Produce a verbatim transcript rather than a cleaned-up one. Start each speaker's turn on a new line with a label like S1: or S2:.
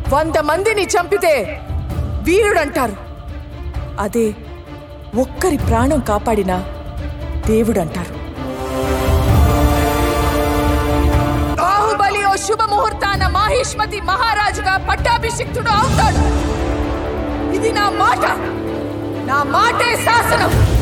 S1: వంద మందిని చంపితే వీరుడంటారు. అదే ఒక్కరి ప్రాణం కాపాడిన దేవుడంటారు. బాహుబలి ఓ శుభ ముహూర్తాన మాహిష్మతి మహారాజుగా పట్టాభిషిక్తుడు అవుతాడు. ఇది నా మాట, నా మాటే శాసనం.